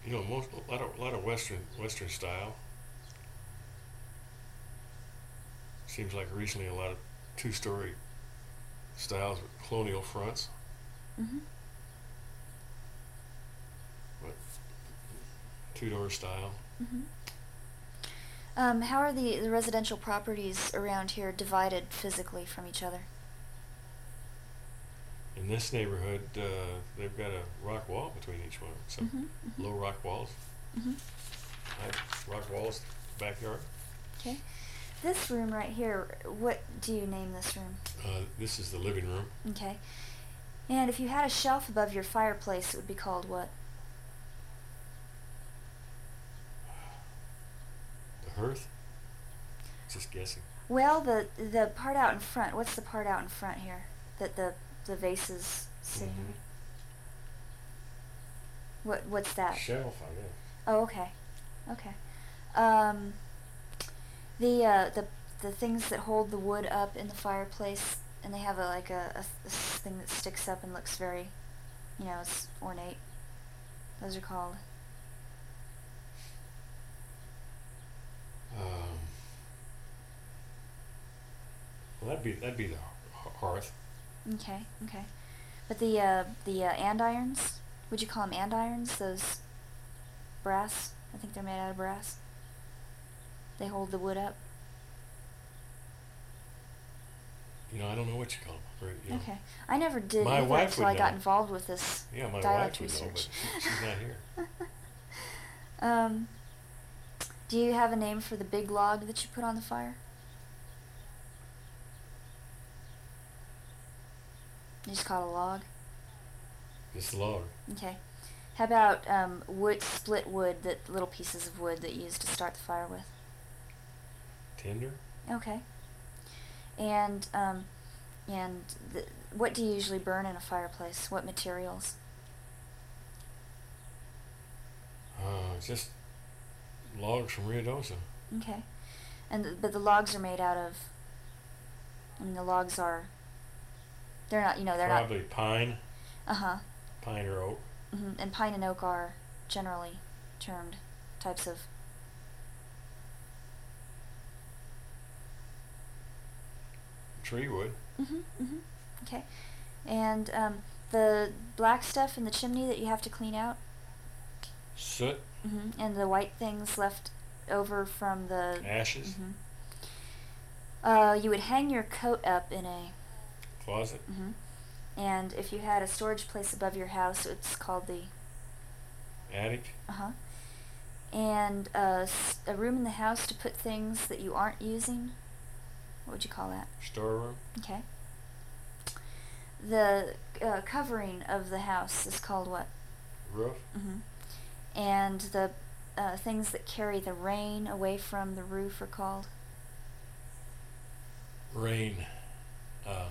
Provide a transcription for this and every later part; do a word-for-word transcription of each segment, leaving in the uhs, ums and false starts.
You know, most a lot of a lot of Western Western style. Seems like recently a lot of two-story styles with colonial fronts, Mm-hmm. but two-door style. Mm-hmm. Um, how are the, the residential properties around here divided physically from each other? In this neighborhood, uh, they've got a rock wall between each one. Some Mm-hmm. Mm-hmm. low rock walls, Mm-hmm. high rock walls, backyard. Okay. This room right here, what do you name this room? Uh, this is the living room. Okay. And if you had a shelf above your fireplace, it would be called what? The hearth. Just guessing. Well, the the part out in front. What's the part out in front here that the the vase is sitting Mm-hmm. on? What what's that? Shelf, I guess. Oh, okay. Okay. Um, the uh, the the things that hold the wood up in the fireplace, and they have a like a, a, a thing that sticks up and looks very, you know, it's ornate. Those are called. Um, well, that'd be that'd be the hearth. Okay. Okay. But the uh, the uh, andirons, would you call them andirons? Those brass. I think they're made out of brass. They hold the wood up. You know, I don't know what you call them. Or, you know. Okay. I never did My either wife until would I got know. involved with this Yeah, my dialect wife would know, but research. she, she's not here. um, do you have a name for the big log that you put on the fire? You just call it a log? This log. Okay. How about um, wood, split wood, that little pieces of wood that you use to start the fire with? Tinder. Okay. And um, and the, what do you usually burn in a fireplace? What materials? Uh, just logs from Rio Dosa. Okay. And th- but the logs are made out of. And the logs are. They're not. You know, they're Probably pine, not. Uh huh. pine or oak. Hmm. And pine and oak are generally termed types of. Tree wood. Mhm. Mhm. Okay. And um, the black stuff in the chimney that you have to clean out. Soot. Mhm. And the white things left over from the. Ashes. Mhm. Uh, you would hang your coat up in a. Closet. Mhm. And if you had a storage place above your house, it's called the. Attic. Uh huh. And uh, s- a room in the house to put things that you aren't using. What would you call that? Storeroom. Okay. The uh, covering of the house is called what? Roof. Hmm. And the uh, things that carry the rain away from the roof are called? Rain. Uh,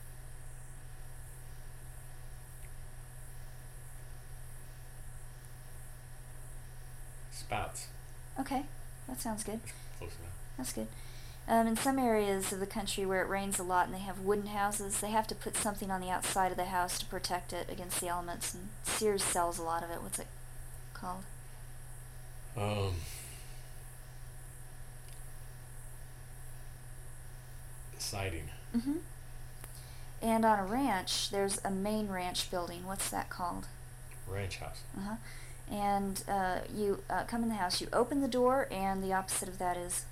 spouts. Okay, that sounds good. Close enough. That's good. Um, in some areas of the country where it rains a lot and they have wooden houses, they have to put something on the outside of the house to protect it against the elements. And Sears sells a lot of it. What's it called? Um, siding. Mm-hmm. And on a ranch, there's a main ranch building. What's that called? Ranch house. Uh-huh. And uh, you uh, come in the house, you open the door, and the opposite of that is?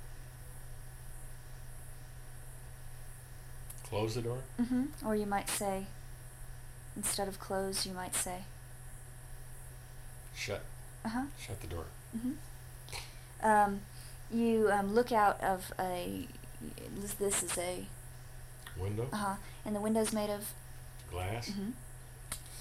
Close the door. Mm-hmm. Or you might say, instead of close, you might say? Shut. Uh-huh. Shut the door. Mm-hmm. Um, you um, look out of a, this, this is a, Window. uh-huh, and the window's made of? Glass. Mm-hmm.